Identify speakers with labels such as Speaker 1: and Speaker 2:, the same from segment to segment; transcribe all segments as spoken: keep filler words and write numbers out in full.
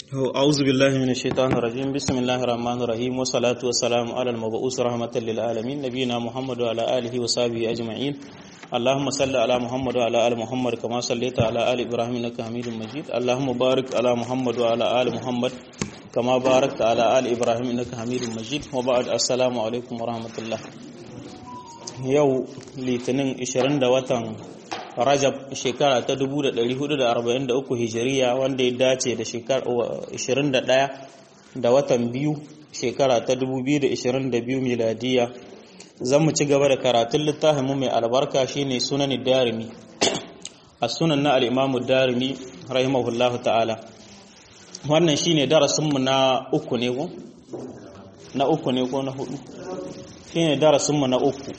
Speaker 1: أعوذ بالله من الشيطان الرجيم بسم الله الرحمن الرحيم والصلاة والسلام على المبعوث رحمة للعالمين نبينا محمد وعلى آله وصحبه أجمعين اللهم صل على محمد وعلى آل محمد كما صليت على آل إبراهيم إنك حميد مجيد اللهم بارك على محمد وعلى آل محمد كما باركت على آل إبراهيم إنك حميد مجيد وبعد السلام عليكم ورحمة الله يوم litinin ishirin da watan Rajab shekara ta dubu da ɗari hudu da arba'in da uku hijiriya wanda ya dace da shekara ishirin da ɗaya da watan biyu shekara ta dubu biyu da ishirin da biyu miladiya. Zan mu ci gaba da karatun littafin mu mai albarka shine sunan darimi a sunan na al-imamu darimi rahimahullahu ta'ala. Wannan shine darasin mu na uku ne ko na uku ne ko na hudu shine darasin mu na uku.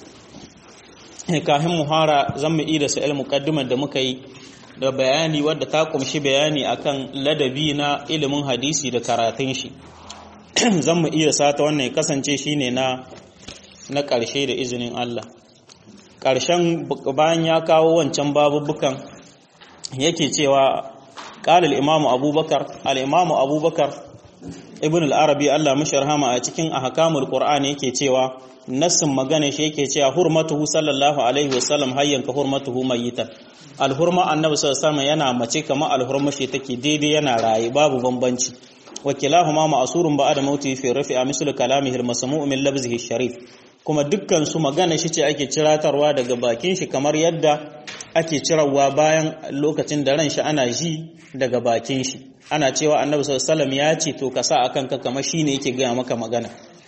Speaker 1: Kafin muhara zan mu ida sa'il muqaddimar da muka yi da bayani wadda ta kumshi bayani akan ladabi na ilimin hadisi da karatun shi. Zan mu ida sata wannan ya kasance shine na na ƙarshe da izinin Allah. Ƙarshen bayan ya kawo wancan babubukan yake cewa qala al-imamu Abubakar al-imamu Abubakar ibn al-Arabi Allah mishi rahama a cikin ahkamul Qur'ani yake cewa nassin magana shi yake cewa hurmatuhu sallallahu alaihi wasallam hayyan ka hurmatuhu mayitan alhurma annabi sallallahu alaihi wasallam yana mace kamar alhurma shi take daidai yana raye babu bambanci wakilahuma ma'surun ba'da mauti fi rafi'a mislu kalamihi al-masmu' min labzihi sharif kuma dukkan su magana shi ce ake ciratarwa daga bakin shi kamar yadda ake cirawa bayan lokacin da ran shi ana ji daga bakin shi ana cewa annabi sallallahu alaihi wasallam ya ce to ka sa akan ka kamar shine yake ga maka magana.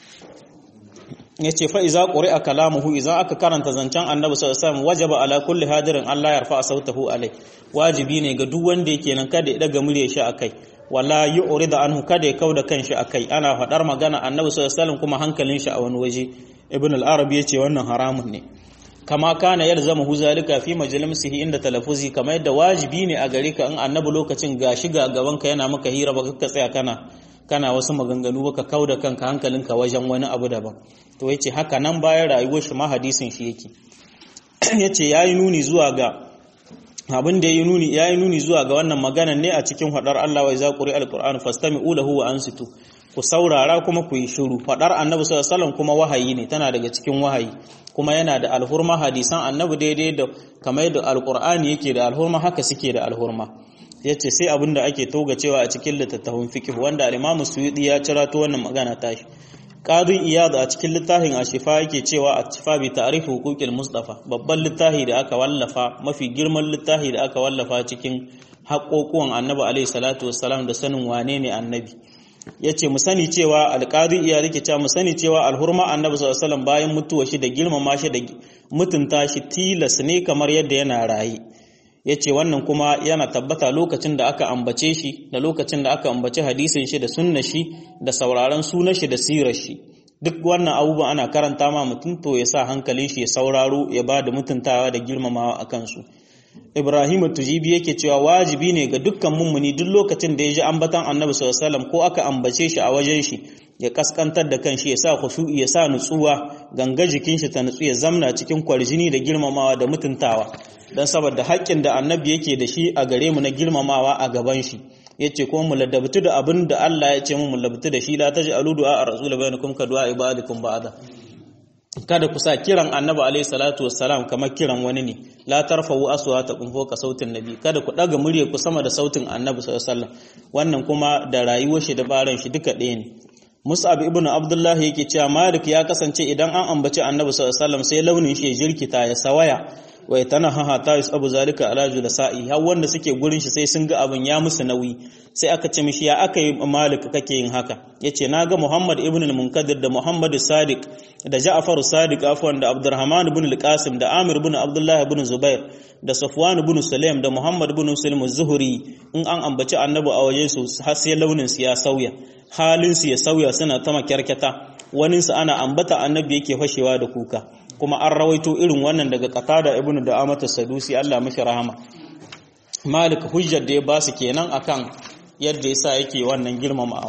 Speaker 1: Yace fa iza quri'a kalamuhu idan aka karanta zancen annabi sallallahu alaihi wasallam wajaba ala kulli hadirin Allah yarfa sautahu alai wajibi ne ga duk wanda yake nan kada ya daga murya shi akai wala yu'rida anhu kada ya kauda kanshi akai ana fadar magana annabi sallallahu alaihi wasallam kuma hankalin shi a wani waje ibn al-arabi yace wannan haramun ne kama kana yalzamuhu zalika fi majlisihi inda talaffuzi kama yadda wajibi ne a gare ka in annabi lokacin gashi ga gaban ka yana maka hira baka ka tsaya kana kana wasu maganganu baka kauda kanka hankalinka wajen wani abu daban to yace haka nan bayan rayuwar shi ma hadisin shi yake yace yayi nuni zuwa ga abin da yayi nuni yayi nuni zuwa ga wannan maganan ne a cikin hadar Allah wa iza quri alquran fastami'u lahu wa ansitu ku saurara kuma ku yi shiru fadar annabi sallallahu alaihi wasallam kuma wahayi ne tana daga cikin wahayi kuma yana da alhurma hadisan annabi daidai da kamar da alqur'ani yake da alhurma haka suke da alhurma yace sai abinda ake toga cewa a cikin littattafan fiqh wanda al-Imam Suyuti ya cirato wannan magana tashi Qadi Iyad a cikin littafin Ashifa yake cewa Ashifa bi ta'rif huquqil Mustafa babban littafi da aka wallafa mafi girman littafi da aka wallafa cikin haƙoƙuwan Annabi alaihi salatu wassalam da sanin wane ne Annabi yace mu sani cewa al-Qadi Iyad yake cewa mu sani cewa al-hurma Annabi sallallahu alaihi wasallam bayan mutuwa shi da girmama shi da mutunta shi tilas ne kamar yadda yana rayi yace wannan kuma yana tabbata lokacin da aka ambace shi da lokacin da aka ambace hadisin shi da sunnar shi da sauraron sunan shi da sirar shi duk wannan abubuwan ana karanta ma mutum to ya sa hankalin shi ya sauraro ya ba da mutuntawa da girmamawa akan su Ibrahim Tujibi yake cewa wajibi ne ga dukkan mummuni duk lokacin da ya ji ambatan Annabi sallallahu alaihi wasallam ko aka ambace shi a wajen shi ya kaskantar da kanshi ya sa khushu'i ya sa nutsuwa ganga jikin shi ta nutsu ya zamna cikin kwarjini da girmamawa da mutuntawa dan saboda haƙƙin da Annabi yake da shi a gare mu na girmamawa a gaban shi yace kuma mu ladabtu da abin da Allah ya ce mu mu ladabtu da shi la taj'alu du'a ar-rasul bainakum ka du'a ibadikum ba'da kada ku sa kiran Annabi alaihi salatu wassalam kamar kiran wani ne la tarfa'u aswatakum fawqa sautin nabi kada ku daga murya ku sama da sautin Annabi sallallahu alaihi wasallam wannan kuma da rayuwar shi da baran shi duka ɗaya ne Mus'ab ibn Abdullah yake cewa Malik ya kasance idan an ambaci Annabi sallallahu alaihi wasallam sai launin shi ya jirkita ya sawaya wa yatanaha ta yusabu zalika ala julasa'i har wanda suke gurin shi sai sun ga abin ya musu nauyi sai aka ce mishi ya aka yi Malik kake yin haka yace naga Muhammad ibn al-Munkadir da Muhammad Sadiq da Ja'far Sadiq afwan da Abdurrahman ibn al-Qasim da Amir ibn Abdullah ibn Zubair da Safwan ibn Sulaim da Muhammad ibn Muslim az-Zuhri in an ambaci Annabi a wajen su har sai launin su ya sauya halin su ya sauya suna ta makyarkata wani su ana ambata Annabi yake fashewa da kuka kuma an rawaito irin wannan daga Qatada ibn Da'amat as-Sadusi Allah mashi rahama Malik hujjar da ya ba su kenan akan yadda yasa yake wannan girmamawa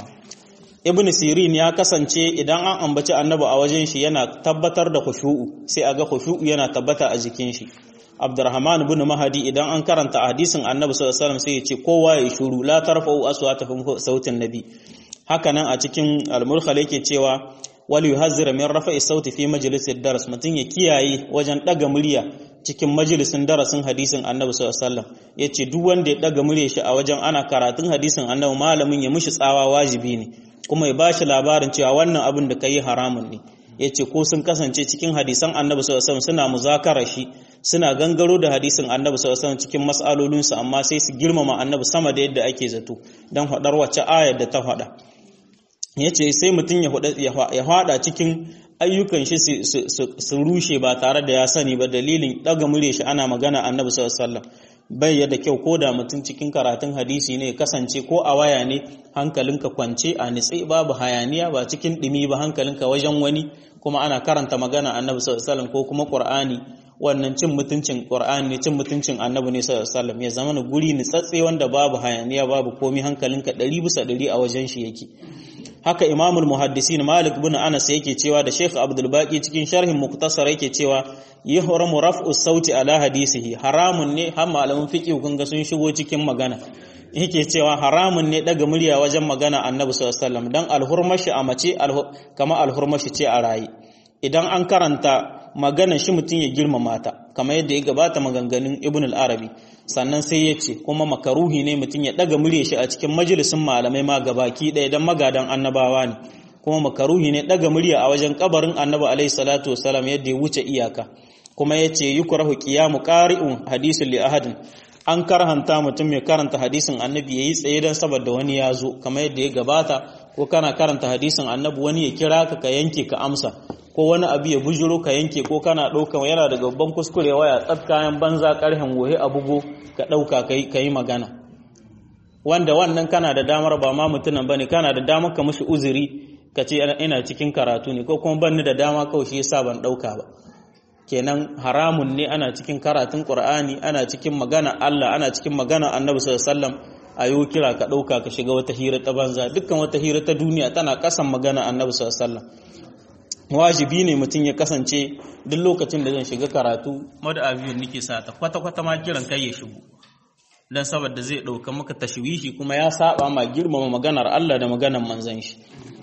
Speaker 1: Ibn Sirin ya kasance idan an ambaci Annabi a wajen shi yana tabbatar da khushu'u sai aga khushu'u yana tabbata a jikin shi Abdurrahman ibn Mahdi idan an karanta hadisin Annabi sallallahu alaihi wasallam sai ya ce kowa ya shuru la tarfa'u aswatakum sautin nabi. Haka nan a cikin al-Murkhal yake cewa wal yuhazzira min rafa'i sauti fi majlisid daras, mutun ya kiyaye wajen daga murya cikin majalisin darasin hadisin Annabi sallallahu alaihi wasallam. Yace duk wanda ya daga murya shi a wajen ana karatun hadisin Annabi, malamin ya mishi tsawa wajibi ne, kuma ya bashi labarin cewa wannan abin da kai haramun ne. Yace ko sun kasance cikin hadisan Annabi sallallahu alaihi wasallam suna muzakara shi, suna gangaro da hadisin Annabi sallallahu alaihi wasallam cikin mas'alolinsu, amma sai su girmama Annabi sama da yadda ake zato dan hadar wacce ayar da ta hada. Yace sai mutun ya hada cikin ayyukan shi su rushe ba tare da ya sani ba, dalilin daga mure shi ana magana Annabi sallallahu alaihi wasallam. Bai yadda kyau ko da mutum cikin karatun hadisi ne kasance ko a waya ne hankalinka kwance a nitsi, babu hayaniya, ba cikin dimi ba, hankalinka wajen wani, kuma ana karanta magana Annabi sallallahu alaihi wasallam ko kuma Qur'ani. Wannan cin mutuncin Qur'ani ne, cin mutuncin Annabi ne sallallahu alaihi wasallam. Ya zama na guri nitsatse wanda babu hayaniya, babu komai, hankalinka ɗari bisa ɗari a wajen shi yake. Haka Imamul Muhaddisin Malik ibn Anas yake cewa da Sheikh Abdul Baqi cikin sharhin Mukhtasar yake cewa yahramu raf'u sauti ala hadisihi, haramun ne, har malamin fiqh kun ga sun shigo cikin magana. Yake cewa haramun ne daga murya wajen magana Annabi sallallahu alaihi wasallam, dan alhurmashi a mace kama alhurmashi ce a rayi. Idan an karanta maganar shi mutum ya girmama ta kamar yadda ya gabata maganganun Ibn al-Arabi. Sannan sai ya ce kuma makaruhi ne mutum ya daga murya shi a cikin majalisin malamai ma gabaki ɗaya dan magadan annabawa ne, kuma makaruhi ne daga murya a wajen kabarin Annabi alaihi salatu wasalam yadda ya wuce iyaka. Kuma yace yukrahu qiyamu qari'un hadisin li ahadin, an karhanta mutum mai karanta hadisin Annabi yayi tsaye dan saboda wani ya zo, kamar yadda ya gabata, ko kana karanta hadisin Annabi wani ya kira ka ka yanke ka amsa, ko wani abu ya bujuro ka yanke, ko kana ɗauka yana da babban kuskure waya tsat kayan banza ƙarhen wohe a bugo ka ɗauka ka yi magana, wanda wannan kana da damar, ba ma mutunan bane, kana da damar ka mushi uzuri ka ce ina cikin karatu ne, ko kuma banni da dama kawai shi yasa ban ɗauka ba. Kenan haramun ne ana cikin karatun Qur'ani, ana cikin magana Allah, ana cikin magana Annabi sallallahu alaihi wasallam, ayo kira ka ɗauka ka shiga wata hira ta banza. Dukkan wata hira ta duniya tana kasan magana Annabi sallallahu alaihi wasallam. Wajibi ne mutum ya kasance duk lokacin da zan shiga karatu mada'abiyun nake sa ta kwata-kwata ma kiran kai ya shigo, dan saboda zai dauka maka tashwishi, kuma ya saba ma girmama maganar Allah da maganar manzon shi.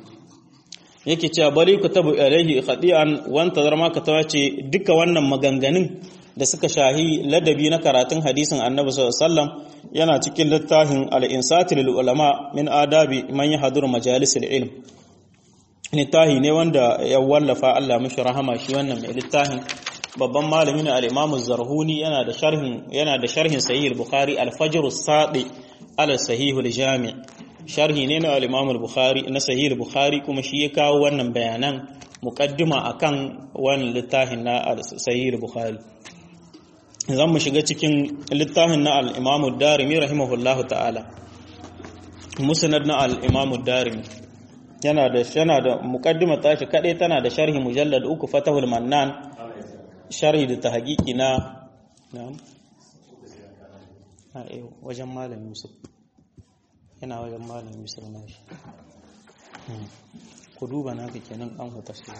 Speaker 1: Yake cewa bari ku tabu alaihi khadi'an wanta zarma ka tawace duka wannan maganganun da suka shahi ladabi na karatun hadisin Annabi sallallahu alaihi wasallam yana cikin littafin al-insati lil ulama min adabi man yahdur majalisil ilm. Littafi ne wanda ya wallafa, Allah mishi rahama, shi wannan mai littafin babban malami ne al-Imam az-Zarhuni, yana da sharhin yana da sharhin Sahih al-Bukhari al-Fajr as-Sadi ala Sahih al-Jami'. Sharhi ne na al-Imam al-Bukhari na Sahih al-Bukhari, kuma shi ya kawo wannan bayanan muqaddima akan wannan littafin na Sahih al-Bukhari. Zan mu shiga cikin littafin na al-Imam ad-Darimi rahimahullahu ta'ala. Musnad na al-Imam ad-Darimi yana da yana da muqaddima tashi kadai, tana da sharhi mujallad uku, Fatahul Mannan, sharhi da tahqiqi na na'am a eh wajen malam Yusuf, yana wajen malam Yusuf na shi. Ku duba naka kenan an huta shi.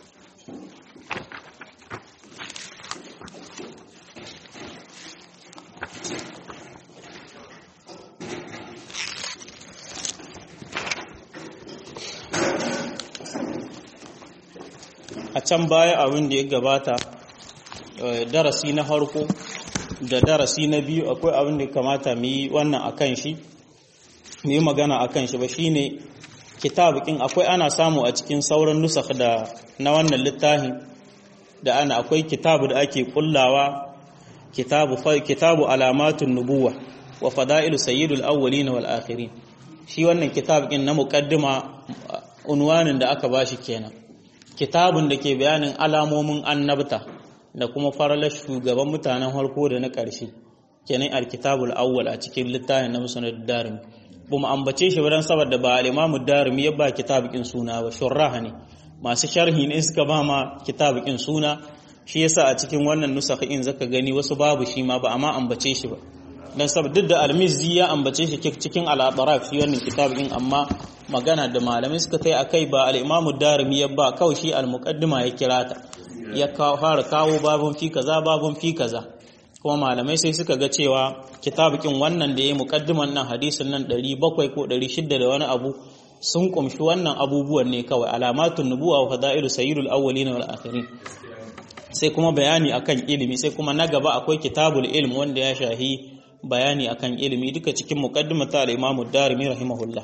Speaker 1: A can baya abin da ya gabata, darasi na farko da darasi na biyu, akwai abin da kamata mu yi wannan akan shi, mu yi magana akan shi ba, shine kitabukin akwai ana samu a cikin sauran nusakh da na wannan littafin da ana akwai kitabu da ake kullawa, kitabu kitabu alamatun nubuwa wa fada'ilu sayyidul awwalin wal akhirin. Shi wannan kitabukin na muqaddima unwanin da aka bashi kenan, kitabun da ke bayanin alamomin annabta da kuma faralar shugaban mutanen harko da na ƙarshe, kenan alkitabul awwal a cikin littafin na Musnad Darimi. Buma ambace shi dan saboda ba al-Imam Darimi ya ba kitabukin suna ba, shurraha ne, masu sharhi ne suka ba ma kitabukin suna. Shi yasa a cikin wannan nusakhin zaka gani wasu babu shi ma ba amma ambace shi ba, dan saboda duk da al-Mizzi ya ambace shi cikin al-Atraf shi wannan kitabukin, amma magana da malamai suka kai akai ba al-Imam Darimi ya ba, kawai shi al-Muqaddima ya kira ta, ya fara kawo babun fi kaza babun fi kaza. kuma malamai sai suka ga cewa kitabukin wannan da ya yi muqaddiman nan hadisin nan ɗari bakwai ko ɗari shida da wani abu sun kumshi wannan abubuwan ne kawai alamatun nubuwa wa fada'ilu sayyidul awwalin wal akhirin sai kuma bayani akan ilimi sai kuma na gaba akwai kitabul ilm wanda ya shahi bayani akan ilimi duka cikin muqaddimata al-Imam ad-Darimi rahimahullah.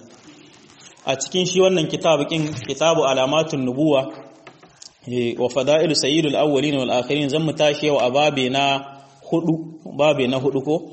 Speaker 1: A cikin shi wannan kitabukin kitabu alamatun nubuwa wa fada'ilu sayyidul awwalin wal akhirin zan mu tashi yau a babe na hudu babe na hudu ko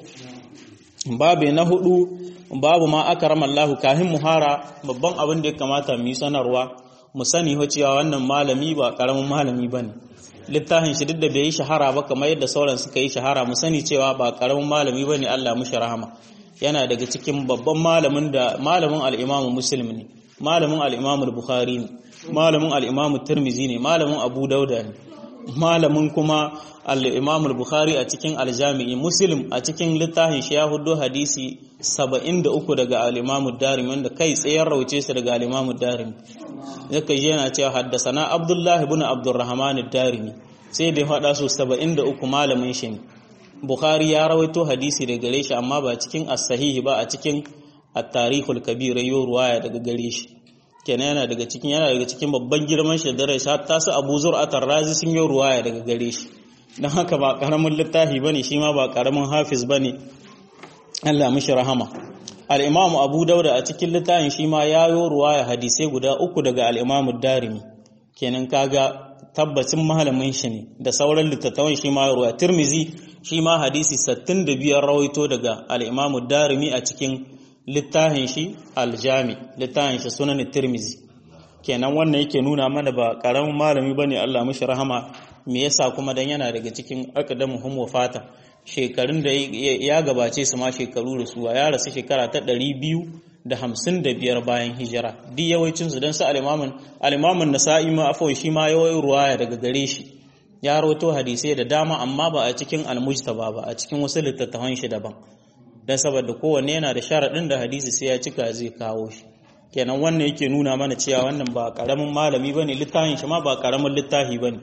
Speaker 1: babe na hudu babu ma akrama Allah kahin muhara babban abin da ya kamata mu yi sanarwa mu sani ho cewa wannan malami ba karamin malami bane littafin shi duk da bai yi shahara ba kamar yadda sauran suka yi shahara mu sani cewa ba karamin malami bane Allah mushi rahama yana daga cikin babban malamin da malamin al-Imam Muslim ne malamin al-Imam al-Bukhari ne malamin al-Imam Tirmidhi ne malamin Abu Dauda ne malamin kuma al-Imam al-Bukhari a cikin al-Jami'i Muslim a cikin littafin shi ya hudo hadisi saba'in da uku daga al-Imam ad-Darimi wanda kai tsayen rauce su daga al-Imam ad-Darimi yake yana cewa haddasana Abdullah ibn Abdurrahman ad-Darimi sai da hada su saba'in da uku malamin shi ne Bukhari ya rawaito hadisi daga gare shi amma ba cikin as-sahih ba a cikin at-Tarikhul Kabir yayin ruwaya daga gare shi kenan yana daga cikin yana daga cikin babban girman shi da rai hatta su Abu Zur'at ar-Razi sun yi ruwaya daga gare shi dan haka ba karamin littafi bane shi ma ba karamin hafiz bane Allah mishi rahama. Al-Imam Abu Dauda a cikin littafin shi ma ya yi ruwaya hadisai guda uku daga al-Imam ad-Darimi kenan kaga tabbacin malamin shi ne da sauran littattafan shi ma ruwaya. Tirmizi shi ma hadisi sittin da biyar rawaito daga al-Imam ad-Darimi a cikin littafin shi al-Jami littafin shi Sunan Tirmizi kenan wannan yake nuna mana ba karamin malami bane Allah mishi rahama. Me yasa kuma dan yana daga cikin aqdamuhum wafata shekarun da ya gabace su ma shekaru da su ya rasu shekara ta ɗari biyu da hamsin da biyar bayan hijira duk yawancin su dan su al-Imam al-Imam an-Nasa'i ma afawai shi ma yayi ruwaya daga gare shi ya rawaito hadisi da dama amma ba a cikin al-Mujtaba ba a cikin wasu littattafan shi daban dan saboda kowanne yana da sharadin da hadisi sai ya cika zai kawo shi kenan wannan yake nuna mana cewa wannan ba karamin malami bane littafin shi ma ba karamin littafi bane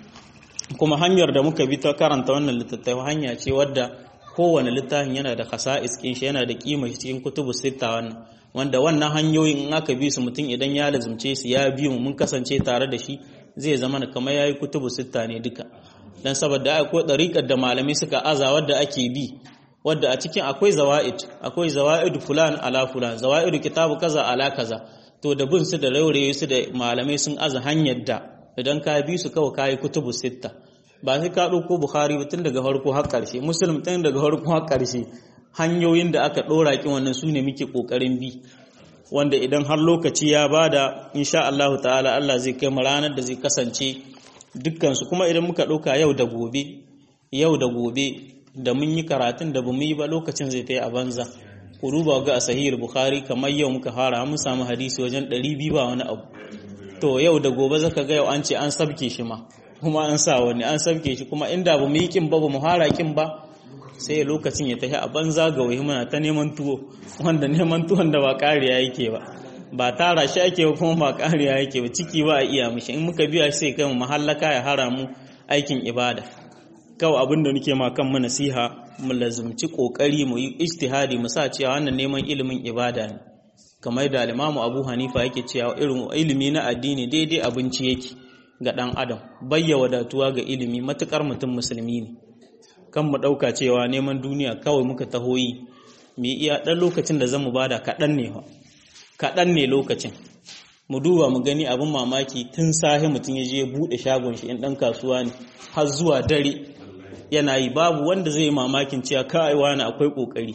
Speaker 1: kuma hanyar da muka bi ta karanta wannan littattafai hanya ce wadda kowane littafin yana da khasa'is kin shi yana da kima cikin kutubu sita wannan wanda wannan hanyoyin in aka bi su mutum idan ya lazumce su ya bi mu mun kasance tare da shi zai zama kamar yayi kutubu sita ne duka dan saboda akwai dariƙar da malamai suka aza wadda ake bi wadda a cikin akwai zawaid akwai zawaid fulan ala fulan zawaid kitabu kaza ala kaza to da bin su da rauraye su da malamai sun aza hanyar da idan ka bi su kawai kai kutubu sita ba sai ka dauko Bukhari ba tun daga farko har karshe Muslim tun daga farko har karshe hanyoyin da aka dora kin wannan sune muke kokarin bi wanda idan har lokaci ya bada insha Allah ta'ala Allah zai kai mu ranar da zai kasance dukkan su kuma idan muka dauka yau da gobe yau da gobe da mun yi karatun da bamu yi ba lokacin zai tayi a banza ku duba ga sahih Bukhari kamar yau muka fara mun samu hadisi wajen ɗari biyu ba wani abu to yau da gobe zaka ga yau an ce an sabke shi ma kuma an sa wani an sabke shi kuma inda ba mu yi kin ba ba mu hara kin ba sai lokacin ya tafi a banza ga wai muna ta neman tuwo wanda neman tuwon da ba kariya yake ba ba tara shi ake ba kuma ba kariya yake ba ciki ba a iya mishi in muka biya sai kai mu mahallaka ya hara mu aikin ibada kawai abin da nake ma kan mu nasiha mu lazumci kokari mu yi ijtihadi mu sa cewa wannan neman ilimin ibada ne kamar da al-Imam Abu Hanifa yake cewa irin ilimi na addini daidai abinci yake ga dan adam bayya wadatuwa ga ilimi matukar mutum musulmi ne kan mu dauka cewa neman duniya kawai muka tahoyi mu iya dan lokacin da zamu bada kadan ne fa kadan ne lokacin mu duba mu gani abin mamaki tun sahi mutun yaje ya bude shagon shi in dan kasuwa ne har zuwa dare yana yi babu wanda zai yi mamakin cewa kai wani akwai kokari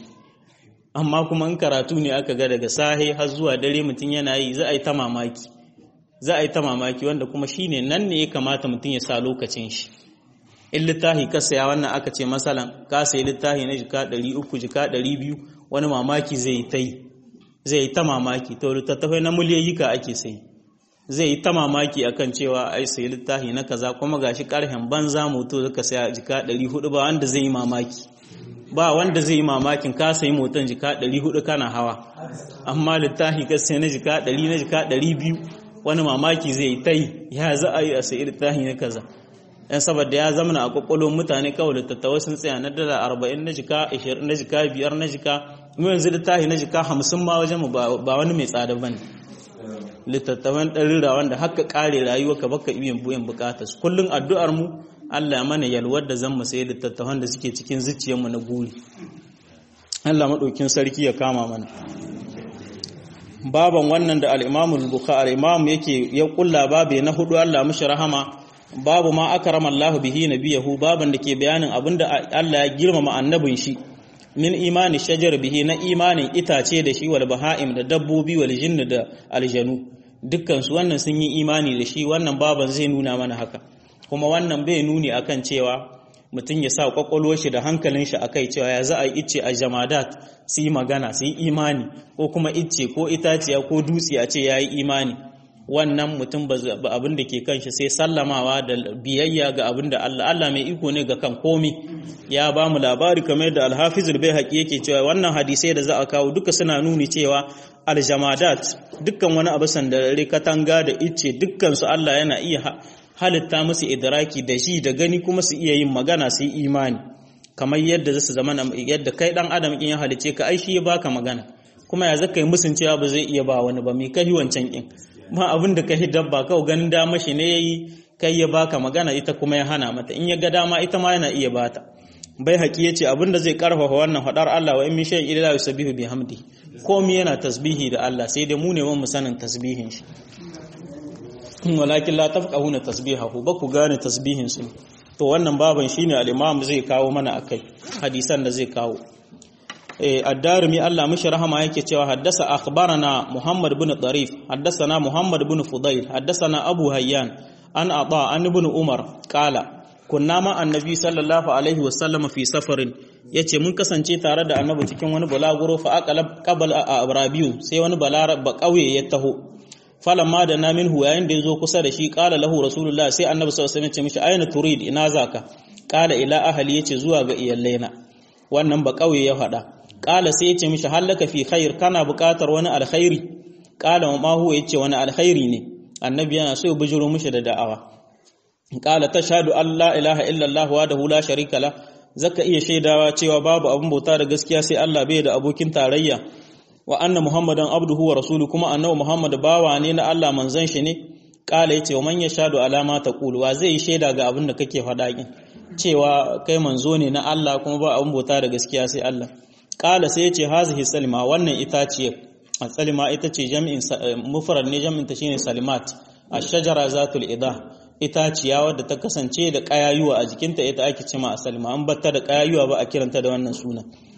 Speaker 1: amma kuma in karatu ne aka ga daga sahi har zuwa dare mutun yana yi za a yi ta mamaki za a yi ta mamaki wanda kuma shine nan ne ya kamata mutun ya sa lokacin shi in littafi ka saya wannan aka ce masalan ka sayi littafi na jika ɗari uku jika ɗari biyu wani mamaki zai yi ta yi zai yi ta mamaki to littattafai na miliyoyika ake sayi zai yi ta mamaki akan cewa ai sayi littafi na kaza kuma gashi karhen banza moto zaka saya jika ɗari hudu ba wanda zai yi mamaki ba wanda zai yi mamakin ka sayi motan jika ɗari hudu kana hawa amma littafi ka sayi na jika ɗari na jika ɗari biyu wani mamaki zai yi ta yi ya za a yi a sayi littafi na kaza dan saboda ya zama a kokolon mutane kawai littattafai sun tsaya na dala arba'in na jika ashirin na jika biyar na jika mu yanzu littafi na jika hamsin ma wajen mu ba wani mai tsada bane littattafan ɗarira wanda haka ƙare rayuwa ka baka iya buyan bukatar su kullum addu'ar mu Allah mana yalwar da zan mu sai littattafan da suke cikin zuciyar mu na guri Allah madaukin sarki ya kama mana baban wannan da al-Imam al-Bukhari imam yake ya kulla babe na hudu Allah mishi rahama babu ma akrama Allah bihi nabiyahu baban da ke bayanin abinda Allah ya girmama annabin shi min imani shajar bihi na imanin itace da shi wal baha'im da dabbobi wal jinn da aljanu dukkan su wannan sun yi imani da shi wannan baban zai nuna mana haka kuma wannan bai nuni akan cewa mutum ya sa kwakwalwar shi da hankalin shi akai cewa ya za a yi icce a jamadat su yi magana su yi imani ko kuma icce ko itaciya ko dutse a ce ya yi imani wannan mutum ba abin da ke kan shi sai sallamawa da biyayya ga abin da Allah Allah mai iko ne ga kan komi ya ba mu labari kamar da al-Hafiz al-Baihaqi yake cewa wannan hadisai da za a kawo duka suna nuni cewa al-jamadat dukkan wani abu sandare katanga da icce dukkan su Allah yana iya halitta musu idraki da shi da gani kuma su iya yin magana su yi imani kamar yadda zasu zama yadda kai dan adam in ya halice ka ai shi ya baka magana kuma ya zaka yi musun cewa ba zai iya ba wani ba mai kai wancan kin ma abin da kai dabba kawai ganin dama shi ne yayi kai ya baka magana ita kuma ya hana mata in ya ga dama ita ma yana iya bata bai haƙi yace abin da zai karfafa wannan hadar Allah wa in min shay'in illa yusabbihu bihamdi komai yana tasbihi da Allah sai dai mu ne mun sanin tasbihin shi walakin la tafqahuna tasbihahu ba ku gane tasbihin su to wannan baban shine al-imam zai kawo mana akai hadisan da zai kawo eh ad-darimi Allah mishi rahama yake cewa haddasa akhbarana Muhammad ibn Darif haddathana Muhammad ibn Fudayl haddathana Abu Hayyan an Ata an ibn Umar qala kunna ma annabi sallallahu alaihi wasallam fi safarin yace mun kasance tare da annabi cikin wani balaguro fa aqala qabla abrabiyu sai wani balara ba kauye ya taho falamma da na minhu yayin da yazo kusa da shi qala lahu rasulullah sai annabi sallallahu alaihi wasallam ya ce mishi ayna turid ina zaka qala ila ahli yace zuwa ga iyalaina wannan ba kauye ya fada qala sai ya ce mishi halaka fi khair kana buƙatar wani alkhairi qala ma huwa yace wani alkhairi ne annabi yana so ya bujuro mishi da da'awa qala tashhadu an la ilaha illa allah wahdahu la sharika la zaka iya shaidawa cewa babu abun bauta da gaskiya sai Allah bai da abokin tarayya wa anna muhammadan abduhu wa rasuluhu kuma annabi muhammad bawa ne na Allah manzon shi ne kala yace man yashhadu alama taqulu wa zai shaida ga abin da kake faɗa kin cewa kai manzo ne na Allah kuma ba abun bauta da gaskiya sai Allah kala sai yace hazihi salima wannan itaciye salima ita ce jami'in mufrad ne jami'in ta shine salimat ash-shajara zatul idah itaciya wadda ta kasance da kayayuwa a jikinta ita ake cewa asalima an batta da kayayuwa ba a kiranta da wannan suna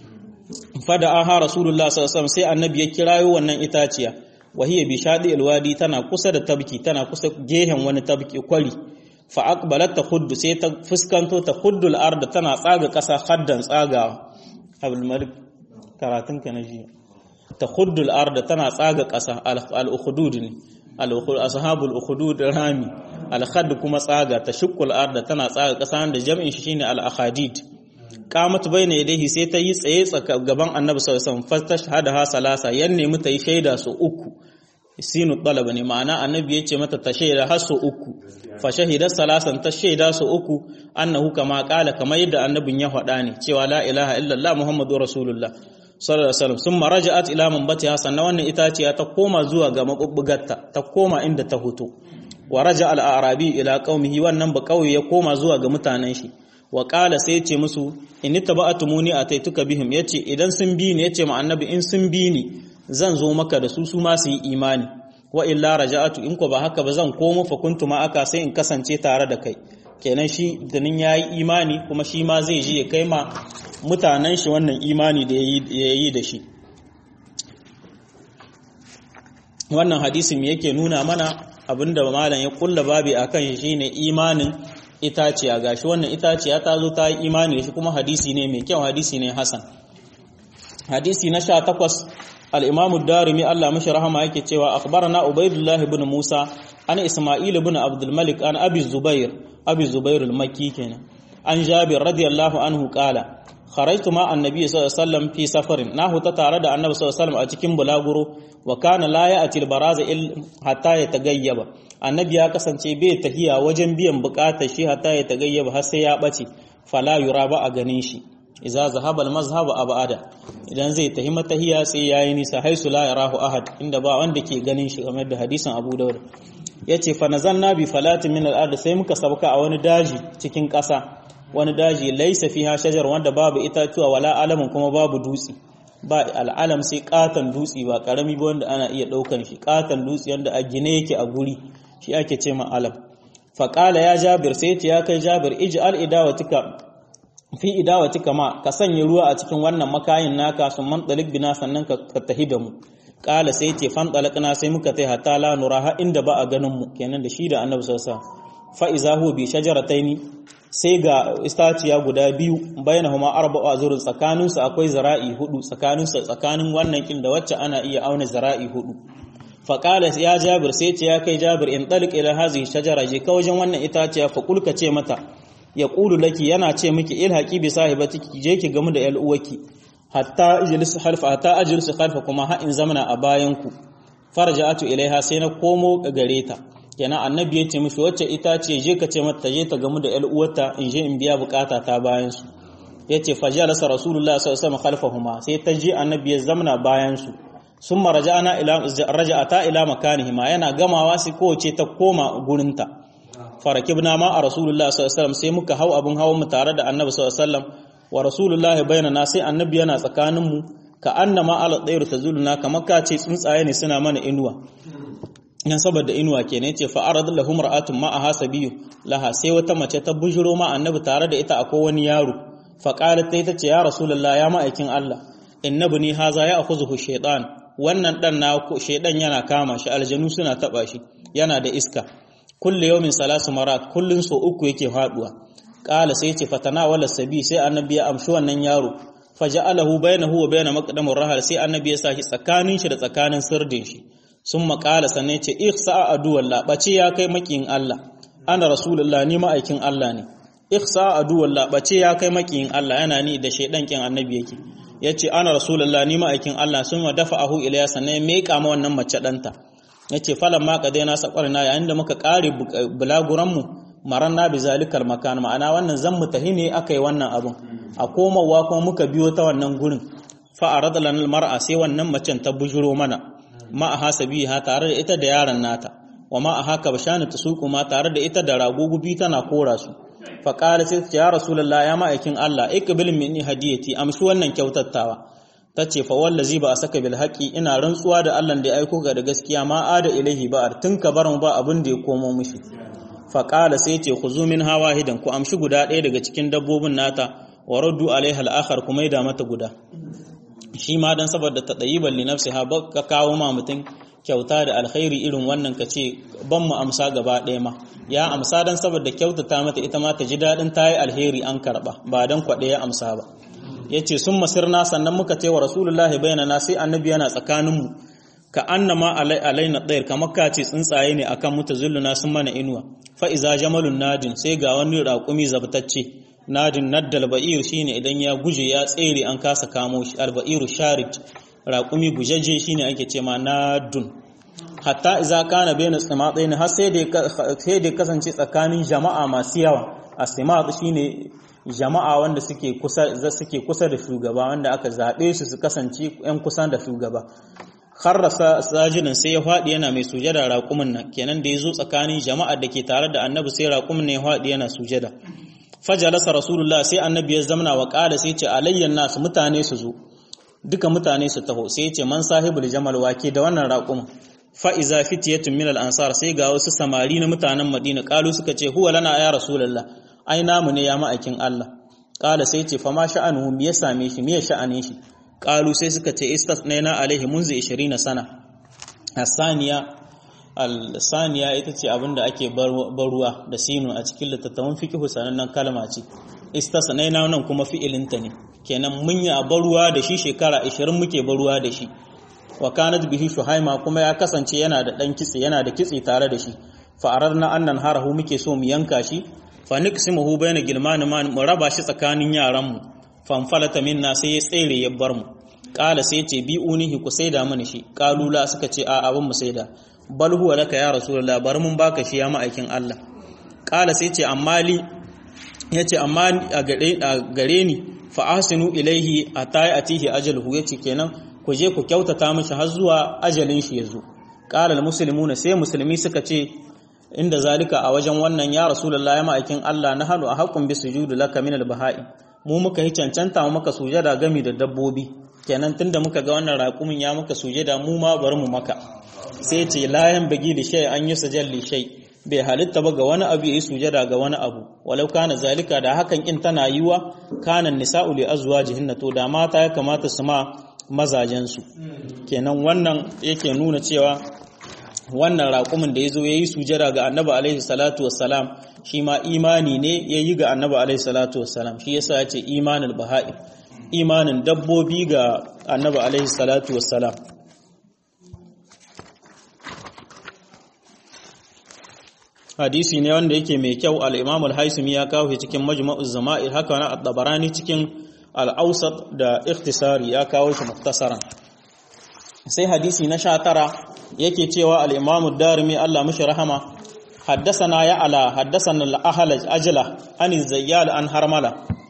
Speaker 1: fada aha rasulullah sallallahu alaihi wasallam sai annabi ya kirayo wannan itaciya wahiya bi shadi alwadi tana kusa da tabki tana kusa gehen wani tabki kwari fa aqbalat takhuddu sai ta fuskanto ta khuddul ard tana tsaga kasa haddan tsagawa abul malik karatun ka naji ta khuddul ard tana tsaga kasa al ukhdud ne al ukhud ashabul ukhdud rami al khadd kuma tsaga ta shuqqul ard tana tsaga kasa da jam'in shi shine al akhadid qamat bayna yadayhi sai ta yi tsaye tsaka gaban annabi sallallahu alaihi wasallam fastashhadaha salasa yan nemi ta yi shaida su uku sinu talaba ne ma'ana annabi yace mata ta shaida har su uku fa shahida salasan ta shaida su uku annahu kama qala kamar yadda annabin ya faɗa ne cewa la ilaha illallah muhammadur rasulullah sallallahu alaihi wasallam summa raja'at ila manbatiha sannan wannan itaciya ta koma zuwa ga mabubbugarta ta koma inda ta huto wa raja'a al-arabi ila qaumihi wannan ba kauye ya koma zuwa ga mutanen shi wa qala sai yace musu in taba'atumuni ataituka bihim yace idan sun bi ni yace ma annabi in sun bi ni zan zo maka da su su ma su yi imani wa illa raja'atu in ko ba haka ba zan komo fa kuntuma aka sai in kasance tare da kai kenan shi ganin yayi imani kuma shi ma zai je ya kai ma mutanen shi wannan imani da yayi da shi wannan hadisin yake nuna mana abinda malam ya kulla babi akan shi shine imanin itaciya gashi wannan itaciya ta zo ta yi imani da shi kuma hadisi ne mai kyau hadisi ne hasan hadisi na sha takwas al-imam ad-darimi Allah mashi rahama yake cewa akhbarana ubaydullah ibn musa an isma'il ibn abdul malik an abi zubair abi zubair al-makki kenan an jabir radiyallahu anhu qala kharajtu ma annabi sallallahu alaihi wasallam fi safarin na huta tare da annabi sallallahu alaihi wasallam a cikin bulaguro wa kana la ya'ti al-baraza hatta yatagayyaba annabi ya kasance bai tahiya wajen biyan bukatar shi hatta yatagayyaba har sai ya bace fala yura ba a ganin shi idza zahaba al-mazhab abada idan zai tahi matahiya sai yayi nisa haisu la yarahu ahad inda ba wanda ke ganin shi kamar da hadisin Abu Dawud yace fa nazalna bi falatin min al-ard sai muka sabka a wani daji cikin ƙasa wani daji laisa fiha shajar wanda babu itatuwa wala alamun kuma babu dutsi ba al'alam sai katan dutsi ba karami ba wanda ana iya daukan shi katan dutsi wanda a gine yake a guri shi ake ce ma alam fa qala ya jabir sai ce ya kai jabir ij'al idawatika fi idawatika ma ka sanya ruwa a cikin wannan makayin naka sun man dalik bina sannan ka tahi da mu qala sai ce fan dalakna sai muka tai hatta la nuraha inda ba a ganin mu kenan da shi da annabi sallallahu alaihi wasallam fa iza hu bi shajarataini sai ga istaciya guda biyu bainahuma arba'u azurun tsakanin su akwai zara'i hudu tsakanin su tsakanin wannan kin da wacce ana iya auna zara'i hudu fa qala ya jabir sai ce ya kai jabir in talik ila hazihi shajara je ka wajen wannan itaciya fa kulka ce mata ya qulu laki yana ce miki ilhaqi bi sahibatiki je ki gamu da yal uwaki hatta ijlis halfa hatta ajlis khalfa kuma ha in zamana a bayan ku farja'atu ilaiha sai na komo gare ta kenan annabi ya ce mishi wacce ita ce je ka ce mata je ta gamu da ƴar uwarta in je in biya bukata ta bayan su yace fajalasa rasulullahi sallallahu alaihi wasallam khalfahuma sai ta je annabi ya zamna bayan su summa raja'ana ila raja'ata ila makanihima yana gamawa sai kowace ta koma gurinta farakibna ma a rasulullahi sallallahu alaihi wasallam sai muka hau abun hawan mu tare da annabi sallallahu alaihi wasallam wa rasulullahi bainana sai annabi yana tsakanin mu ka annama ala dayr tazuluna kamar ka ce tsuntsaye ne suna mana inuwa yan saboda inuwa kenan yace fa arad lahum ra'atun ma ahasabiyu laha sai wata mace ta bujuro ma annabi tare da ita akwai wani yaro fa qalat ta ce ya rasulullah ya ma'aikin Allah innabni haza ya akhuzuhu shaytan wannan dan na shaydan yana kama shi aljanu suna taba shi yana da iska kullu yawmin salasu marat kullun so uku yake faduwa qala sai yace fatana wala sabi sai annabi ya amshi wannan yaro faja'alahu bainahu wa bain maqdamur rahal sai annabi ya saki tsakanin shi da tsakanin sirdin shi sun makala sannan ce ihsa aduwallah bace ya kai makiyin Allah ana rasulullah ni ma'aikin Allah ne ihsa aduwallah bace ya kai makiyin Allah yana ni da shedan kin annabi yake yace ana rasulullah ni ma'aikin Allah sun wa dafa'ahu ilayya sannan me kama wannan mace danta yace falan ma kadaina sakwarna yayin da muka kare bulaguran mu maranna bi zalikal makan ma'ana wannan zan mutahi ne akai wannan abun a komawa kuma muka biyo ta wannan gurin fa arada lanal mar'a sai wannan macen ta bujuro mana ma a hasabi ha tare da ita da yaron nata wa ma a haka bashana tasuku ma tare da ita da ragogubi tana kora su fa qala sai ya rasulullah ya ma'aikin Allah ikbil minni hadiyati amshi wannan kyautattawa tace fa wallazi ba asaka bil haqi ina rantsuwa da Allah da ya aiko ga da gaskiya ma ada ilahi ba tun ka bar mu ba abin da ya komo mishi fa qala sai ce khuzu min hawahidan ku amshi guda ɗaya daga cikin dabbobin nata wa raddu alaiha al-akhar kuma ida mata guda shi ma dan saboda tadayiban li nafsiha ba ka kawo ma mutum kyauta da alkhairi irin wannan ka ce ban mu amsa gaba ɗaya ma ya amsa dan saboda kyautata mata ita ma ta ji dadin tayi alheri an karba ba dan kwade ya amsa ba yace sun masirna sannan muka ce wa rasulullahi bainana sai annabi yana tsakanin mu ka annama alai alaina dair kamar ka ce tsuntsaye ne akan mutazulluna sun mana inuwa fa iza jamalun nadin sai ga wani raƙumi zabtacce nadin naddal ba'ir shine idan ya guje ya tsere an kasa kamo shi alba'iru sharid raqumi gujeje shine ake ce ma nadun hatta idza kana bayna istimatayn har sai da sai da kasance tsakanin jama'a masu yawa istimat shine jama'a wanda suke kusa suke kusa da shugaba wanda aka zabe su su kasance yan kusa da shugaba kharrasa sajidan sai ya fadi yana mai sujada raqumin nan kenan da yazo tsakanin jama'a da ke tare da annabi sai raqumin ne ya fadi yana sujada fajalasa rasulullah sai annabi ya zamna wa qala sai ce alayyan nas mutane su zo duka mutane su taho sai ce man sahibul jamal wake da wannan raqum fa iza fitiyatun min al ansar sai ga wasu samari na mutanen madina qalu suka ce huwa lana ya rasulullah ai namu ne ya ma'aikin Allah qala sai ce fa ma sha'anuhu me ya same shi me ya sha'ane shi qalu sai suka ce istasnaina alaihi munzi ishirin sana asaniya al-saniya ita ce abinda ake baruwa da sinu a cikin littattafan fiqh sanannen kalma ce istasnaina nan kuma fi'ilinta ne kenan mun yi baruwa da shi shekara ashirin muke baruwa da shi wa kanat bihi shuhaima kuma ya kasance yana da dan kitse yana da kitse tare da shi fa ararna annan harahu muke so mu yanka shi fa niqsimuhu bayna gilman man mu raba shi tsakanin yaran mu fanfalata minna sai ya tsere ya bar mu qala sai ce bi unihi ku saida mani shi qalula suka ce a abin mu saida bal huwa laka ya rasulullah bar mun baka shi ya ma'aikin Allah qala sai ce amma li yace amma a gare ni fa ahsinu ilaihi atai atihi ajaluhu yace kenan ku je ku kyautata mishi har zuwa ajalin shi yazo qala al muslimuna sai musulmi suka ce inda zalika a wajen wannan ya rasulullah ya ma'aikin Allah na hadu a haqqun bi sujudi laka min al baha'i mu muka yi cancanta mu muka sujada gami da dabbobi kenan tunda muka ga wannan raƙumin ya muka sujada mu ma bari mu maka sai ce layan bagi da shay an yi sajalli shay bai halitta ba ga wani abu yayi sujada ga wani abu walau kana zalika da hakan in tana yiwa kana nisa'u li azwajihinna to da mata ya kamata su ma mazajen su kenan wannan yake nuna cewa wannan raƙumin da yazo yayi sujada ga Annabi alaihi salatu wassalam shi ma imani ne yayi ga Annabi alaihi salatu wassalam shi yasa yace imanul baha'i imanin dabbobi ga Annabi alaihi salatu wassalam hadisi ne wanda yake mai kyau al-Imam al-Haisimi ya kawo shi cikin Majma'uz Zama'ir haka na At-Tabarani cikin al-Awsat da Ikhtisari ya kawo shi muktasaran sai hadisi na sha tara yake cewa al-Imam ad-Darimi Allah mishi rahama haddathana ya ala haddathana al-Ahlaj ajla an Zayyal an Harmala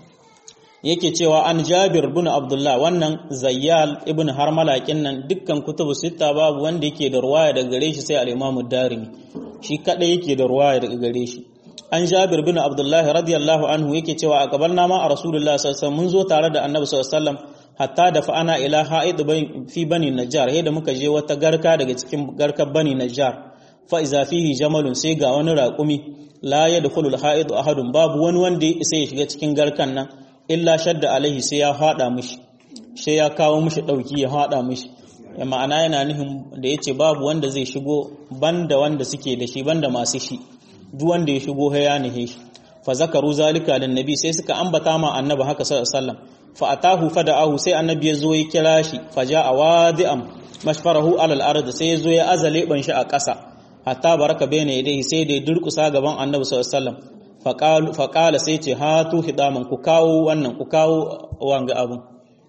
Speaker 1: yake cewa an Jabir ibn Abdullah wannan Zayyal ibn Harmala kinnan dukkan kutubu sita babu wanda yake da ruwaya daga gare shi sai al-Imam ad-Darimi shi kadai yake da ruwaya daga gare shi an Jabir bin Abdullah radiyallahu anhu yake cewa a gaban nama a Rasulullah sallallahu alaihi wasallam mun zo tare da Annabi sallallahu alaihi wasallam hatta da fa ana ila ha'id fi bani Najjar da muka je wata garka daga cikin garkar bani Najjar fa iza fihi jamalun sai ga wani raƙumi la yadkhulu al-ha'id ahadun babu wani wanda sai ya shiga cikin garkan nan illa shadda alaihi sai ya hada mishi sai ya kawo mishi dauki ya hada mishi ma'ana yana nufin da yace babu wanda zai shigo banda wanda suke da shi banda masu shi duk wanda ya shigo ya nihe shi fa zakaru zalika lin nabi sai suka ambata ma annabi haka sallallahu alaihi wasallam fa atahu fada'ahu sai annabi ya zo ya kira shi fa ja'a wadi'am mashfarahu alal ard sai ya zo ya azale ban shi a ƙasa hatta baraka bayna yadayhi sai da durkusa gaban annabi sallallahu alaihi wasallam fa qalu fa qala sai ce hatu hidaman ku kawo wannan ku kawo wanga abun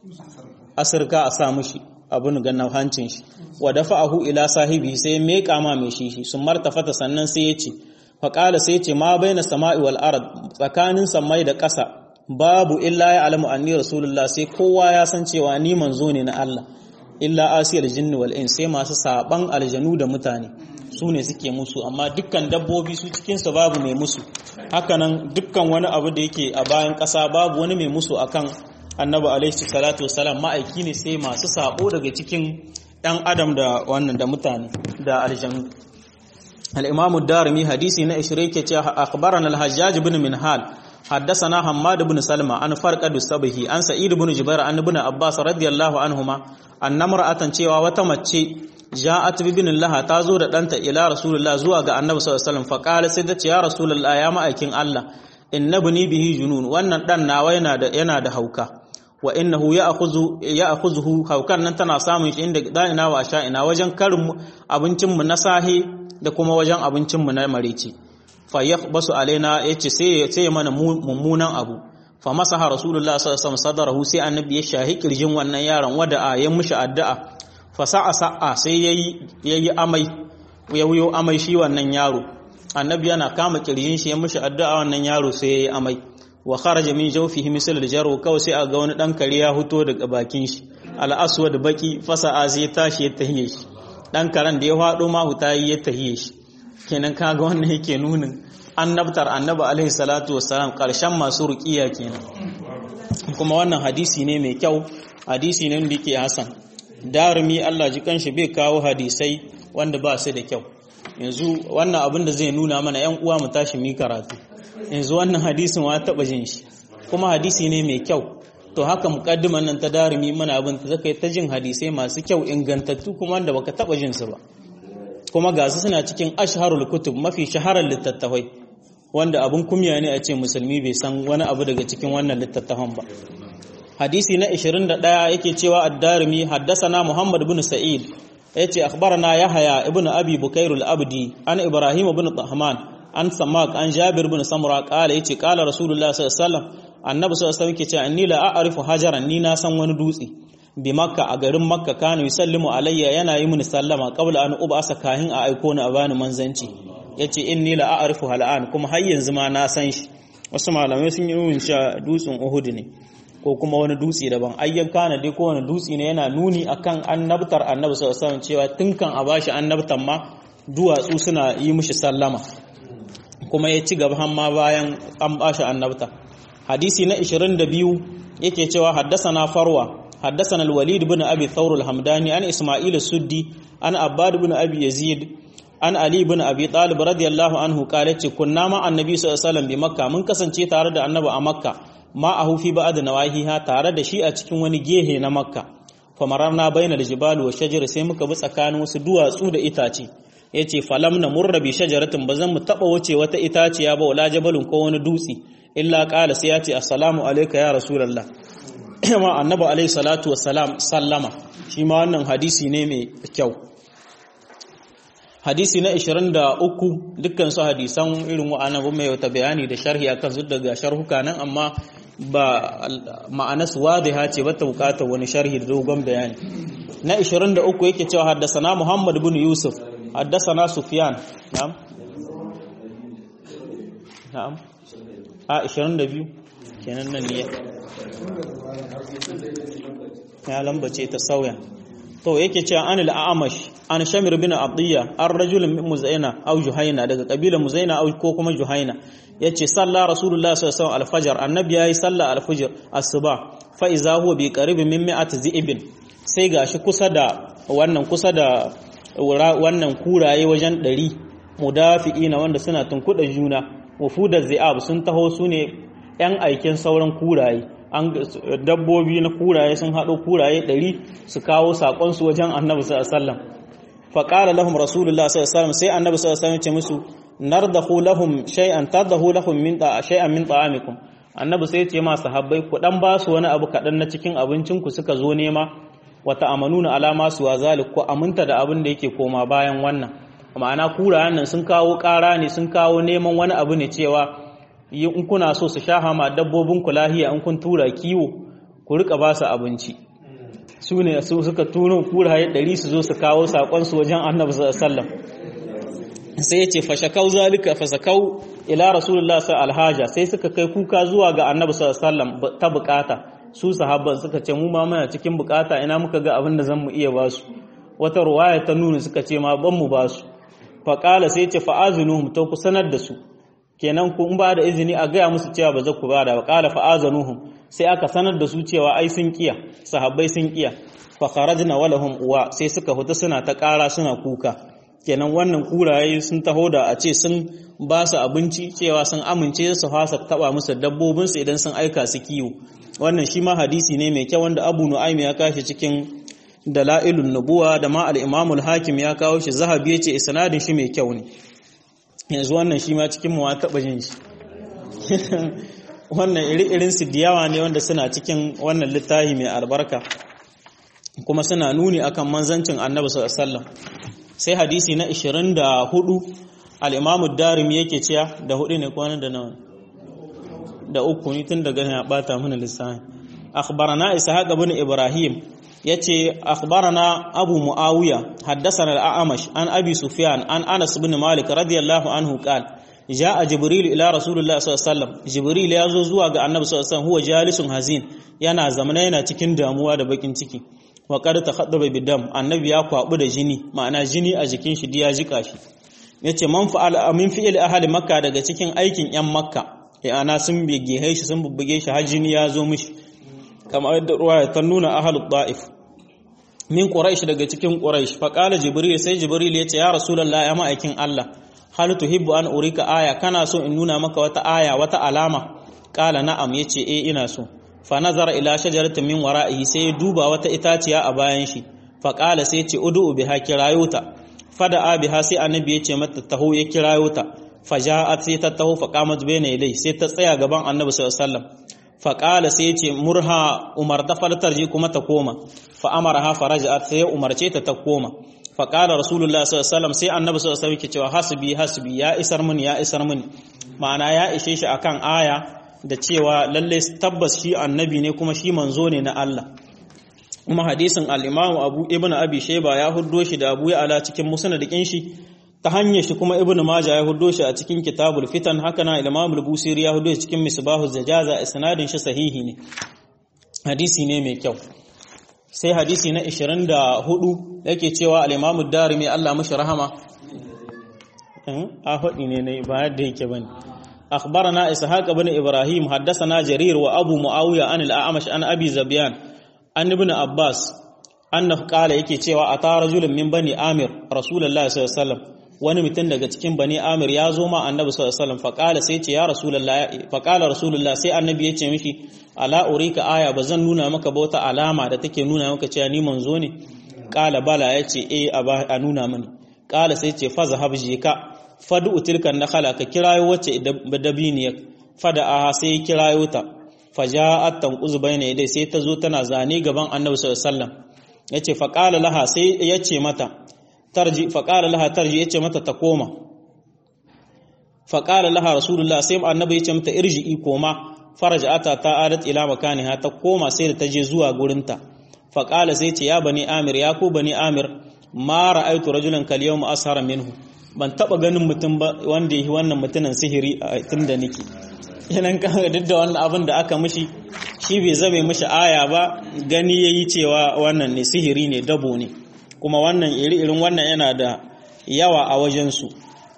Speaker 1: asirka a sa mushi abun gannan hancin shi wa dafa'ahu ila sahibi sai me kama mai shi shi sun martafata sannan sai ya ce fa qala sai ya ce ma baina sama'i wal ard tsakanin samai da ƙasa babu illa ya alamu anni rasulullah sai kowa ya san cewa ni manzo ne na Allah illa asiyal jinni wal ins sai masu saban aljanu da mutane su ne suke musu amma dukkan dabbobi su cikin su babu mai musu hakanan dukkan wani abu da yake a bayan ƙasa babu wani mai musu akan annabi alaihi salatu wassalam ma'aiki ne sai masu sabo daga cikin ɗan adam da wannan da mutane da aljanu al-imam ad-darimi hadisi na ishirin ke cewa akhbarana al-hajjaj ibn minhal حدثنا حماد بن سلمة عن فرقد السبهي عن سعيد بن جبير عن ابن عباس رضي الله عنهما أن امرأة cewa wata mace ja'at bi bin Allah tazo da danta ila rasulullah zuwa ga annabi sallallahu alaihi wasallam fa qala sai tace ya rasulullah ya ma'aikin Allah innabni bihi junun wannan dan nawa yana da yana da hauka wa innahu ya'khudhu ya'khudhu haukan nan tana samun shi inda da'ina wa sha'ina wajen karin abincin mu na sahi da kuma wajen abincin mu na marici fa yakhbasu alaina yace sai sai mana mummunan abu fa masaha rasulullah sallallahu alaihi wasallam sadarahu sai annabi ya shahi kirjin wannan yaron wada ayan mishi addu'a fa sa'a sa'a sai yayi yayi amai yayi amai shi wannan yaro annabi yana kama kirjin shi ya mishi addu'a wannan yaro sai yayi amai wa kharaja min jawfihi misal al-jarr kawai sai aga wani dan kare ya fito daga bakin shi al-aswad baki fasa'a sai tashi ya tahiye shi dan karan da ya fado ma hutayi ya tahiye shi kenan kaga wannan yake nunin annabtar annabi alaihi salatu wassalam karshen masu ruqiya kenan kuma wannan hadisi ne mai kyau hadisi ne wanda yake hasan darumi Allah ji kanshi bai kawo hadisai wanda ba su da kyau yanzu wannan abin da zai nuna mana ƴan uwa mu tashi mi karatu yanzu wannan hadisin wa taba jin shi kuma hadisi ne mai kyau to haka muqaddiman nan ta darumi mana abin ta zakai ta jin hadisai masu kyau ingantattu kuma wanda baka taba jin su ba kuma ga su suna cikin ashharul kutub mafi shaharar littattafai wanda abun kumya ne a ce musulmi bai san wani abu daga cikin wannan littattafan ba hadisi na ishirin da ɗaya yake cewa ad-darimi haddathana muhammad ibn sa'id yace akhbarana yahya ibn abi bukair al-abdi an ibrahim ibn tahman an samak an jabir ibn samura qala yace qala rasulullah sallallahu alaihi wasallam annabi sallallahu alaihi wasallam ke cewa inni la a'rifu hajaran ni na san wani dutse bi makka a garin makka kana yusallimu alayya yana yi mini sallama qabla an ubasa kahin a aiko ni a bani manzanci yace inni la a'rifu hal'an kuma har yanzu ma na san shi wasu malamai sun yi nuna cewa dutsen Uhud ne ko kuma wani dutse daban ayyan kana dai ko wani dutse ne yana nuni akan annabtar annabi sallallahu alaihi wasallam cewa tunkan a bashi annabtan ma duwatsu suna yi mishi sallama kuma ya ci gaba har ma bayan an bashi annabta hadisi na ishirin da biyu yake cewa haddasana farwa haddasana al-walid ibn abi thawr al-hamdani an isma'il as-suddi an abbad ibn abi yazid an ali ibn abi talib radiyallahu anhu kale ce kunna ma annabi sallallahu alaihi wasallam bi makka mun kasance tare da annabi a makka ma ahu fi ba'd nawahiha tare da shi a cikin wani gehe na makka famararna bainal jibal wa shajar sai muka bi tsakanin wasu duwatsu da itace yace falam na murra bi shajaratin bazan mu taba wuce wata itaciya ba wala jabalun ko wani dutse illa qala sai yace assalamu alayka ya rasulullah ma annabi alayhi salatu wassalam sallama shi ma wannan hadisi ne mai kyau hadisi na ishirin da uku dukkan su hadisan irin wa'annan ba mai wata bayani da sharhi akan su daga sharhuka nan amma ba ma'anas wadiha ce ba ta bukatar wani sharhi da dogon bayani na ishirin da uku yake cewa haddasana Muhammad ibn Yusuf haddasana Sufyan na'am na'am a ishirin da biyu kenan nan ne ya lambace ta sauya to yake cewa anil a'amash an shamir bin abdiya an rajulun min muzaina aw juhaina daga kabilar muzaina aw ko kuma juhaina yace salla rasulullah sallallahu alaihi wasallam al-fajr annabi yayi salla al-fajr as-suba fa iza huwa bi qarib min mi'at zi'ibin sai gashi kusa da wannan kusa da wannan kuraye wajen ɗari mudafi'ina wanda suna tunkuda juna wufudaz zi'ab sun taho sune yan aikin sauran kuraye an dabbobi na kuraye sun haɗo kuraye ɗari su kawo saƙonsu wajen annabi sallallahu alaihi wasallam faƙala lahum rasulullah sallallahu alaihi wasallam sai annabi sallallahu alaihi wasallam ce musu nardahu lahum shay'an tadahu lahum min ta'a shay'an min ta'amikum annabi sai ya ce ma sahabbai ku dan ba su wani abu kaɗan na cikin abincin ku suka zo nema wa ta'amanuna ala ma su wazalik ku aminta da abin da yake koma bayan wannan ma'ana kurayen nan sun kawo ƙara ne sun kawo neman wani abu ne cewa in kuna so su sha hama dabbobin ku lahiya in kun tura kiwo ku rika ba su abinci su ne su suka turo kuraye ɗari su zo su kawo sakon su wajen annabi sallallahu alaihi wasallam sai yace fa shakau zalika fa sakau ila rasulullah sallallahu alaihi wasallam sai suka kai kuka zuwa ga annabi sallallahu alaihi wasallam ta bukata su sahabban suka ce mu ma muna cikin bukata ina muka ga abin da zan mu iya ba su wata ruwaya ta nuna suka ce ma ban mu ba su fa qala sai yace fa azinuhum to ku sanar da su kenan kun ba da izini a gaya musu cewa ba za ku ba da ba qala fa azanuhum sai aka sanar da su cewa ai sun kiya sahabbai sun kiya fa kharajna walahum uwa sai suka huta suna ta ƙara suna kuka kenan wannan kuraye sun taho da a ce sun ba su abinci cewa sun amince su fasa taba musu dabbobin su idan sun aika su kiwo wannan shi ma hadisi ne mai kyau wanda Abu Nu'aym ya kashi cikin Dalailun Nubuwa da ma al-Imam al-Hakim ya kawo shi Zahabi yace isnadin shi mai kyau ne yanzu wannan shi ma cikin mu taɓa jin shi wannan iri-irin su diyawa ne wanda suna cikin wannan littafi mai albarka kuma suna nuni akan manzancin annabi sallallahu alaihi wasallam sai hadisi na ishirin da hudu al-Imam ad-Darimi yake cewa da hudu ne ko da nawa da uku ni tun daga ya bata mana lissafi akhbarana Ishaq ibn Ibrahim yace akhbarana Abu Muawiya haddathana al-A'mash an Abi Sufyan an Anas ibn Malik radiyallahu anhu qala jaa Jibril ila Rasulullah sallallahu alaihi wasallam Jibril ya zo zuwa ga Annabi sallallahu alaihi wasallam huwa jalisun hazin yana zamana yana cikin damuwa da bakin ciki wa qad takhaddaba bidam Annabi ya kwabu da jini ma'ana jini a jikin shi ya jika shi yace man fa'al min fi'il ahli Makka daga cikin aikin yan Makka eh ana sun bige shi sun bubbuge shi har jini ya zo mishi kamar yadda ruwaya ta nuna ahlul da'if min quraish daga cikin quraish fa qala jibril sai jibril ya ce ya rasulullah ya ma'aikin Allah hal tuhibbu an urika aya kana so in nuna maka wata aya wata alama qala na'am yace eh ina so fa nazara ila shajaratin min wara'ihi sai ya duba wata itaciya a bayan shi fa qala sai ce ud'u biha kirayuta fada'a biha sai annabi ya ce mata taho ya kirayuta faja'at sai ta taho fa qamat bayna ilai sai ta tsaya gaban annabi sallallahu alaihi wasallam faƙala sai ce murha umar da fartarji kuma ta koma fa'amara ha faraja'at sai umarce ta ta koma faƙala rasulullah sallallahu alaihi wasallam sai annabi sallallahu alaihi wasallam ke cewa hasbi hasbi ya isar mini ya isar mini ma'ana ya ishe shi akan aya da cewa lalle tabbas shi annabi ne kuma shi manzo ne na Allah. Kuma hadisin al-Imam Abu Ibn Abi Shayba ya huddo shi da Abu Ya'la cikin musnadin shi ta hanyar shi, kuma Ibn Majah ya huddo shi a cikin Kitabul Fitan, haka na Imam al-Busiri ya huddo shi cikin Misbahuz Zajaza, isnadin shi sahihi ne, hadisi ne mai kyau. Sai hadisi na ishirin da hudu yake cewa al-Imam ad-Darimi Allah mashi rahama a hudi ne ne ba yadda yake bane. أخبرنا إسحاق بن إبراهيم حدثنا جرير وأبو معاوية عن الأعمش عن أبي زبيان عن ابن عباس أنه قال yake cewa ata rajulun min bani Amir Rasulullahi sallallahu alaihi wasallam, wani mutum daga cikin bani Amir ya zo ma Annabi sallallahu alaihi wasallam, faqala sai ce ya Rasulullahi, faqala Rasulullah sai Annabi ya ce mishi ala urika aya, bazan nuna maka ba wata alama da take nuna maka cewa ni manzo ne? Qala bala, yace eh a nuna mani. Qala sai ce fa zahab jika fadu tilkan nakhala, ka kirayo wacce dabiniyar, fada aha sai kirayo ta, faja'at tanquz bayna yadai, sai ta zo tana zane gaban Annabi sallallahu alaihi wasallam. Yace fa qala laha, sai yace mata tarji, fa qala laha tarji, yace mata ta koma. Fa qala laha Rasulullah, sai Annabi yace mata irji'i, koma. Faraja'ata ta adat ila makaniha, ta koma sai da ta je zuwa gurinta. Fa qala sai ce ya bani Amir, ya ku bani Amir, ma ra'aytu rajulan kal yawma ashara minhu, ban taba ganin mutum ba wanda yi wannan mutumin sihiri a tun da nake. Yanan kaga duk da wannan abin da aka mishi, shi bai zame mishi aya ba, gani yayi cewa wannan ne sihiri ne, dabo ne, kuma wannan iri-irin wannan yana da yawa a wajen su.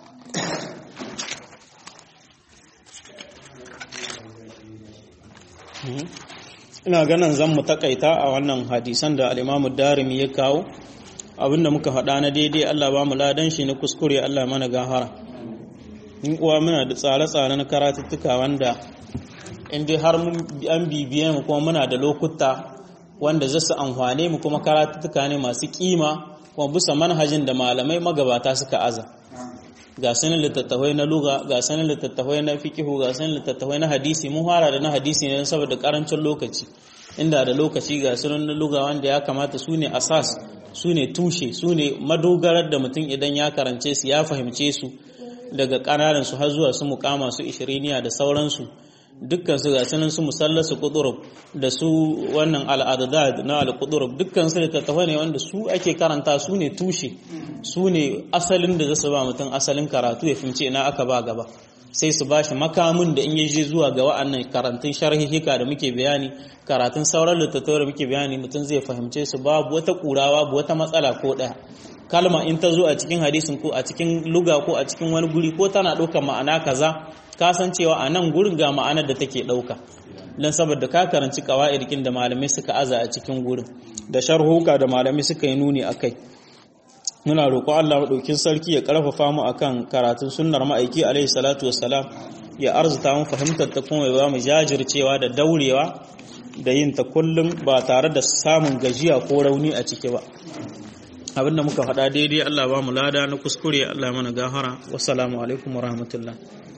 Speaker 1: Ina ganin zan mu takaita a wannan hadisan da al-Imam ad-Darimi ya kawo. Abinda muka faɗa na daidai Allah ba mu ladan shi, na kuskure Allah mana gahara. In uwa muna da tsare-tsare na karatuttuka wanda in dai har an bibiye mu kuma muna da lokuta wanda za su amfane mu, kuma karatuttuka ne masu kima kuma bisa manhajin da malamai magabata suka aza. Ga sanin littattafai na lugha, ga sanin littattafai na fiqhu, ga sanin littattafai na hadisi. Mun fara da na hadisi ne saboda karancin lokaci. Inda da lokaci ga sanin na lugha wanda ya kamata su ne asas, su ne tushe, su ne madogarar da mutum idan ya karance su ya fahimce su daga ƙananan su har zuwa su muƙama su ishiriniya da sauransu. Dukkan su ga sanin su musallasu qudurub da su wannan al'adad na al-qudurub, dukkan su littattafai ne wanda su ake karanta, su ne tushe, su ne asalin da zasu ba mutum asalin karatu ya fahimce ina aka ba gaba, sai su bashi makamin da in ya je zuwa ga wa'annan karantun sharhihika da muke bayani, karatun sauran littattafai da muke bayani, mutum zai fahimce su babu wata kurawa, babu wata matsala ko ɗaya. Kalma in ta zo a cikin hadisin ko a cikin luga ko a cikin wani guri ko tana ɗaukar ma'ana kaza, ka san cewa a nan gurin ga ma'anar da take ɗauka, don saboda ka karanci ƙawa'irkin da malamai suka aza a cikin gurin da sharhuka da malamai suka yi nuni a kai. Muna roƙo Allah maɗaukin sarki ya ƙarfafa mu akan karatun sunnar ma'aiki alaihi salatu wassalam, ya arzuta mu fahimtar ta, kuma ya ba mu jajircewa da daurewa da yin ta kullum ba tare da samun gajiya ko rauni a ciki ba. Abinda muka faɗa daidai Allah ba mu lada, na kuskure Allah mana gafara. Wassalamu alaikum wa rahmatullah.